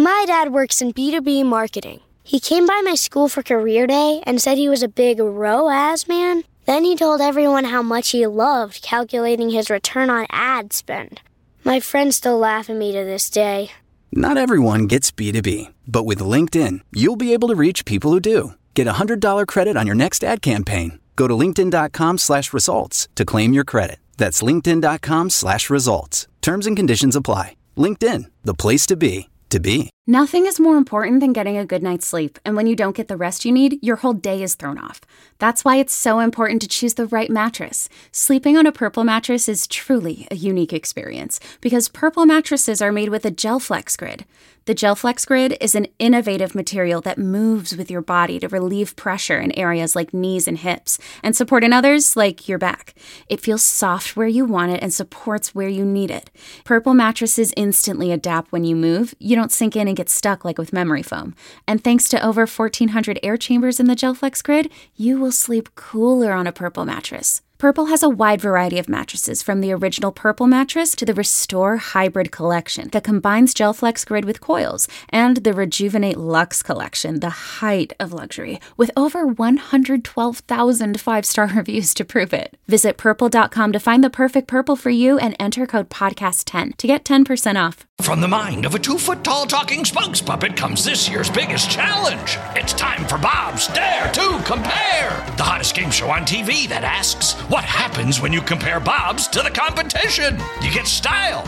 My dad works in B2B marketing. He came by my school for career day and said he was a big ROAS man. Then he told everyone how much he loved calculating his return on ad spend. My friends still laugh at me to this day. Not everyone gets B2B, but with LinkedIn, you'll be able to reach people who do. Get a $100 credit on your next ad campaign. Go to linkedin.com/results to claim your credit. That's linkedin.com/results. Terms and conditions apply. LinkedIn, the place to be, to be. Nothing is more important than getting a good night's sleep, and when you don't get the rest you need, your whole day is thrown off. That's why it's so important to choose the right mattress. Sleeping on a Purple mattress is truly a unique experience, because Purple mattresses are made with a GelFlex Grid. The GelFlex Grid is an innovative material that moves with your body to relieve pressure in areas like knees and hips, and support in others like your back. It feels soft where you want it and supports where you need it. Purple mattresses instantly adapt when you move. You don't sink in and get stuck like with memory foam. And thanks to over 1,400 air chambers in the GelFlex Grid, you will sleep cooler on a Purple mattress. Purple has a wide variety of mattresses, from the original Purple mattress to the Restore Hybrid collection that combines GelFlex Grid with coils, and the Rejuvenate Luxe collection, the height of luxury, with over 112,000 five-star reviews to prove it. Visit purple.com to find the perfect Purple for you and enter code podcast10 to get 10% off. From the mind of a 2-foot-tall talking spokes puppet comes this year's biggest challenge. It's time for Bob's Dare to Compare, the hottest game show on TV that asks, what happens when you compare Bob's to the competition? You get style.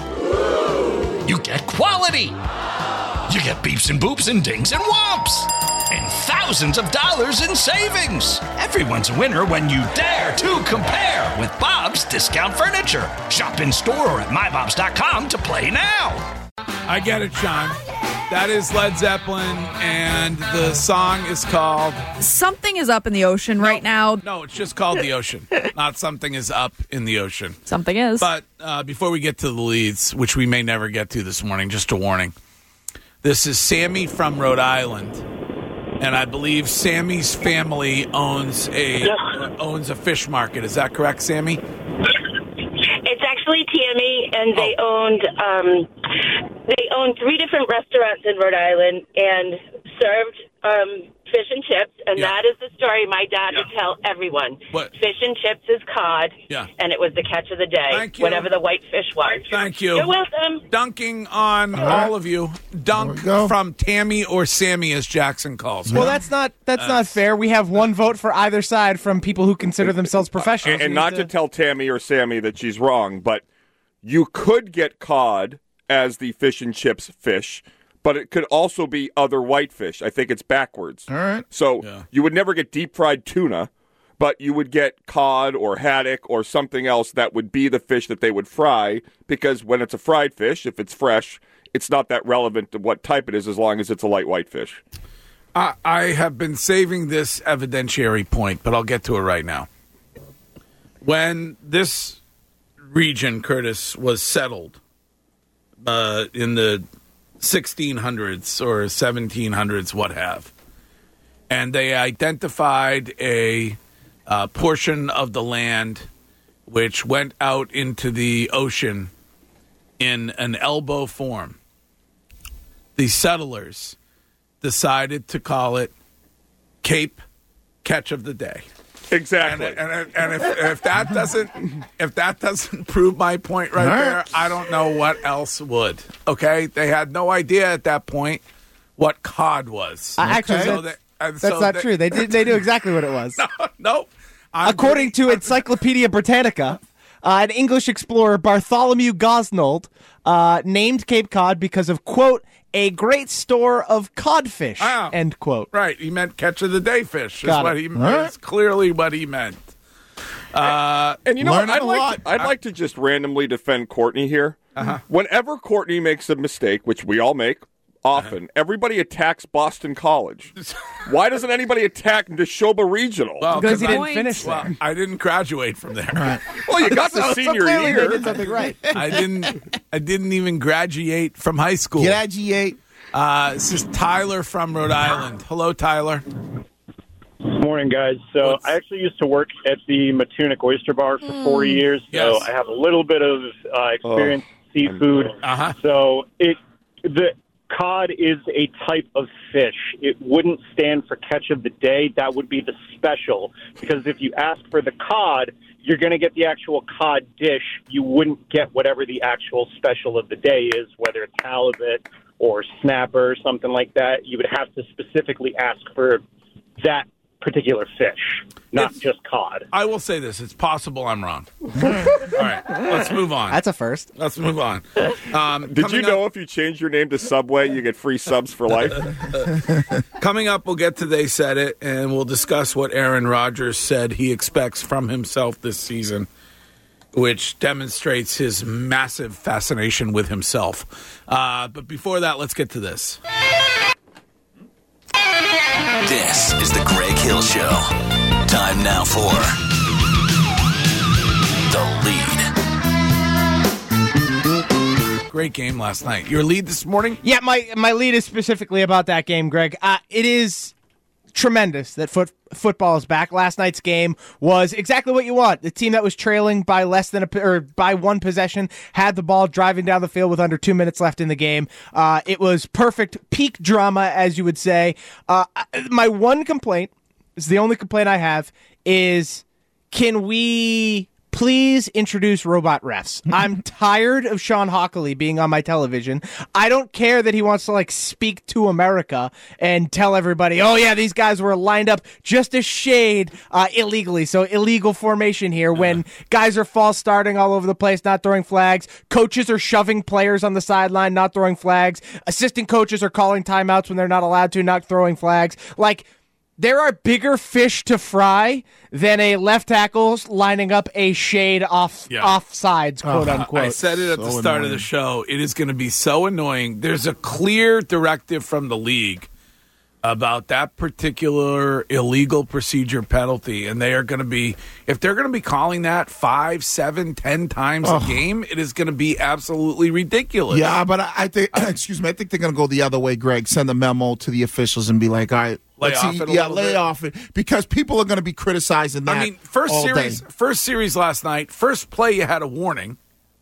You get quality. You get beeps and boops and dings and whomps. And thousands of dollars in savings. Everyone's a winner when you dare to compare with Bob's Discount Furniture. Shop in store or at mybobs.com to play now. I get it, Sean. That is Led Zeppelin, and the song is called... Something is up in the ocean right now. No, it's just called The Ocean, not Something is Up in the Ocean. Something is. But before we get to the leads, which we may never get to this morning, just a warning. This is Sammy from Rhode Island, and I believe Sammy's family owns a fish market. Is that correct, Sammy? It's actually Tammy, and they owned 3 different restaurants in Rhode Island and served fish and chips, and that is the story my dad would tell everyone. What? Fish and chips is cod, and it was the catch of the day, Thank you. whatever the white fish was. Thank you. You're welcome. Dunking on all of you. Dunk from Tammy or Sammy, as Jackson calls. Well, that's not fair. We have one vote for either side from people who consider themselves professionals. And not to tell Tammy or Sammy that she's wrong, but you could get cod as the fish and chips fish, but it could also be other whitefish. I think it's backwards. All right. So you would never get deep fried tuna, but you would get cod or haddock or something else that would be the fish that they would fry, because when it's a fried fish, if it's fresh, it's not that relevant to what type it is as long as it's a light whitefish. I have been saving this evidentiary point, but I'll get to it right now. When this region, Curtis, was settled in the 1600s or 1700s, what have, and they identified a portion of the land which went out into the ocean in an elbow form. The settlers decided to call it Cape Catch of the Day. Exactly. And if that doesn't prove my point right there, I don't know what else would. Okay, they had no idea at that point what cod was. Actually, that's not true. They knew exactly what it was. No. According to Encyclopedia Britannica, an English explorer, Bartholomew Gosnold, named Cape Cod because of, quote, a great store of codfish, end quote. Right, he meant catch of the day fish. Is clearly what he meant. And you know what? I'd like to just randomly defend Courtney here. Whenever Courtney makes a mistake, which we all make often, everybody attacks Boston College. Why doesn't anybody attack Neshoba Regional? Well, because he didn't finish there. Well, I didn't graduate from there. Right. Well, you got the senior clearly year. They did something right. I didn't even graduate from high school. Graduate. This is Tyler from Rhode Island. Hello, Tyler. Morning, guys. So I actually used to work at the Matunic Oyster Bar for 4 years, so I have a little bit of experience in seafood. So the cod is a type of fish. It wouldn't stand for catch of the day. That would be the special. Because if you ask for the cod, you're going to get the actual cod dish. You wouldn't get whatever the actual special of the day is, whether it's halibut or snapper or something like that. You would have to specifically ask for that particular fish, not just cod. I will say this. It's possible I'm wrong. All right. Let's move on. That's a first. Let's move on. Did you know if you change your name to Subway, you get free subs for life? Coming up, we'll get to They Said It, and we'll discuss what Aaron Rodgers said he expects from himself this season, which demonstrates his massive fascination with himself. But before that, let's get to this. This is the Greg Hill Show. Time now for The Lead. Great game last night. Your lead this morning? Yeah, my lead is specifically about that game, Greg. It is tremendous that football is back. Last night's game was exactly what you want. The team that was trailing by by one possession had the ball driving down the field with under 2 minutes left in the game. It was perfect peak drama, as you would say. My one complaint, is the only complaint I have, is can we please introduce robot refs? I'm tired of Sean Hockley being on my television. I don't care that he wants to speak to America and tell everybody, oh yeah, these guys were lined up just a shade illegally. So illegal formation here when guys are false starting all over the place, not throwing flags. Coaches are shoving players on the sideline, not throwing flags. Assistant coaches are calling timeouts when they're not allowed to, not throwing flags. There are bigger fish to fry than a left tackle lining up a shade offsides, quote unquote. I said it at the start of the show. It is going to be so annoying. There's a clear directive from the league about that particular illegal procedure penalty, and they are going to be, if they're going to be calling that 5, 7, 10 times a game, it is going to be absolutely ridiculous. Yeah, but I think, I think they're going to go the other way, Greg. Send a memo to the officials and be like, all right, lay off it, because people are going to be criticizing that. I mean, first series last night, first play you had a warning,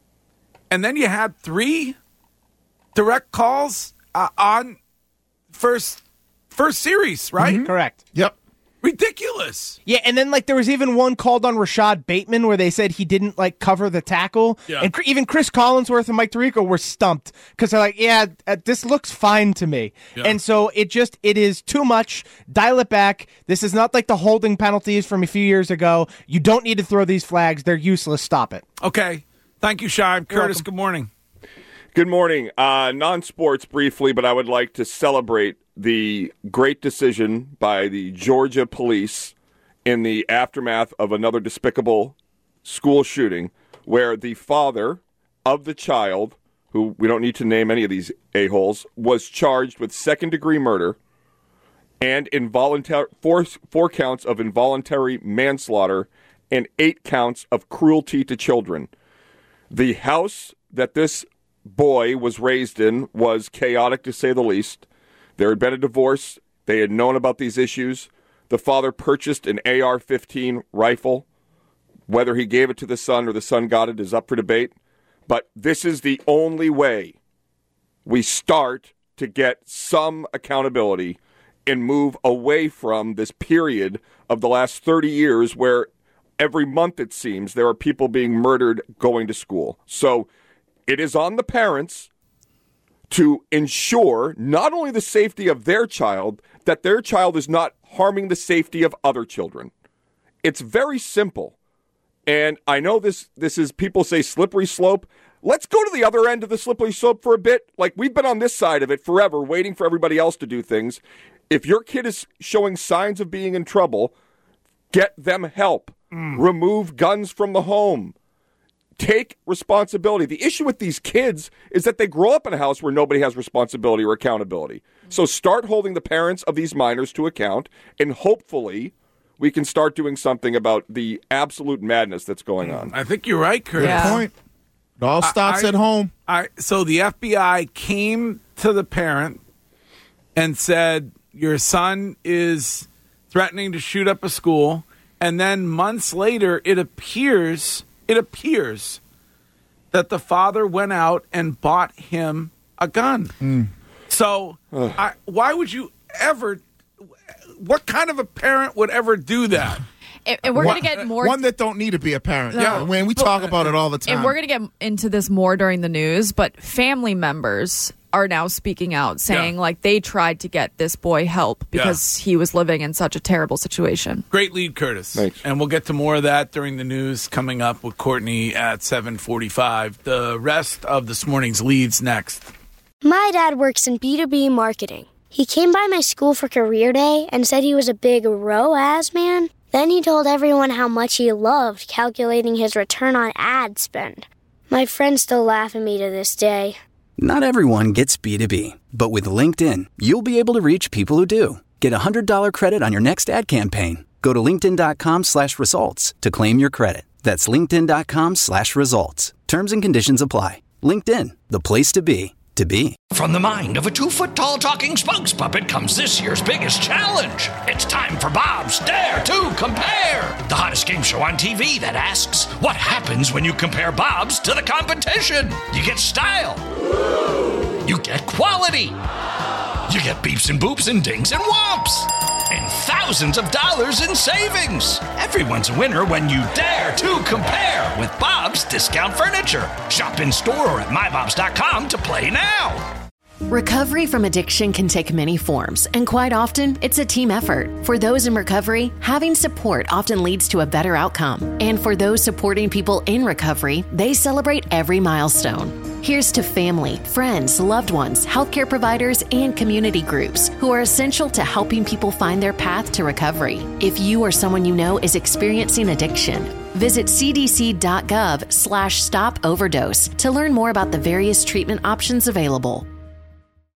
and then you had 3 direct calls on first series, right? Mm-hmm. Correct. Yep. Ridiculous. Yeah, and then there was even one called on Rashad Bateman where they said he didn't cover the tackle. Yeah. And even Chris Collinsworth and Mike Tirico were stumped because they're like, yeah, this looks fine to me. Yeah. And so it is too much. Dial it back. This is not like the holding penalties from a few years ago. You don't need to throw these flags. They're useless. Stop it. Okay. Thank you, Shime. Curtis, good morning. Good morning. Non-sports briefly, but I would like to celebrate the great decision by the Georgia police in the aftermath of another despicable school shooting where the father of the child, who we don't need to name any of these a-holes, was charged with second-degree murder and four counts of involuntary manslaughter and 8 counts of cruelty to children. The house that this boy was raised in was chaotic, to say the least. There had been a divorce. They had known about these issues. The father purchased an AR-15 rifle. Whether he gave it to the son or the son got it is up for debate. But this is the only way we start to get some accountability and move away from this period of the last 30 years where every month, it seems, there are people being murdered going to school. So it is on the parents to ensure not only the safety of their child, that their child is not harming the safety of other children. It's very simple. And I know this is, people say slippery slope. Let's go to the other end of the slippery slope for a bit. We've been on this side of it forever, waiting for everybody else to do things. If your kid is showing signs of being in trouble, get them help. Remove guns from the home. Take responsibility. The issue with these kids is that they grow up in a house where nobody has responsibility or accountability. So start holding the parents of these minors to account, and hopefully we can start doing something about the absolute madness that's going on. I think you're right, Curtis. Good point. It all starts at home. So the FBI came to the parent and said, your son is threatening to shoot up a school, and then months later it appears that the father went out and bought him a gun. So, why would you ever? What kind of a parent would ever do that? And we're going to get more... One that don't need to be a parent. No. Yeah, when we talk about it all the time. And we're going to get into this more during the news, but family members are now speaking out, saying like they tried to get this boy help because he was living in such a terrible situation. Great lead, Curtis. Thanks. And we'll get to more of that during the news coming up with Courtney at 7:45. The rest of this morning's leads next. My dad works in B2B marketing. He came by my school for career day and said he was a big ROAS man. Then he told everyone how much he loved calculating his return on ad spend. My friends still laugh at me to this day. Not everyone gets B2B, but with LinkedIn, you'll be able to reach people who do. Get a $100 credit on your next ad campaign. Go to linkedin.com/results to claim your credit. That's linkedin.com/results. Terms and conditions apply. LinkedIn, the place to be. From the mind of a 2-foot-tall talking spokes puppet comes this year's biggest challenge. It's time for Bob's Dare to Compare, the hottest game show on TV that asks, what happens when you compare Bob's to the competition? You get style. You get quality. You get beeps and boops and dings and whomps. And thousands of dollars in savings. Everyone's a winner when you dare to compare with Bob's Discount Furniture. Shop in store or at mybobs.com to play now. Recovery from addiction can take many forms, and quite often, it's a team effort. For those in recovery, having support often leads to a better outcome. And for those supporting people in recovery, they celebrate every milestone. Here's to family, friends, loved ones, healthcare providers, and community groups who are essential to helping people find their path to recovery. If you or someone you know is experiencing addiction, visit cdc.gov/stop overdose to learn more about the various treatment options available.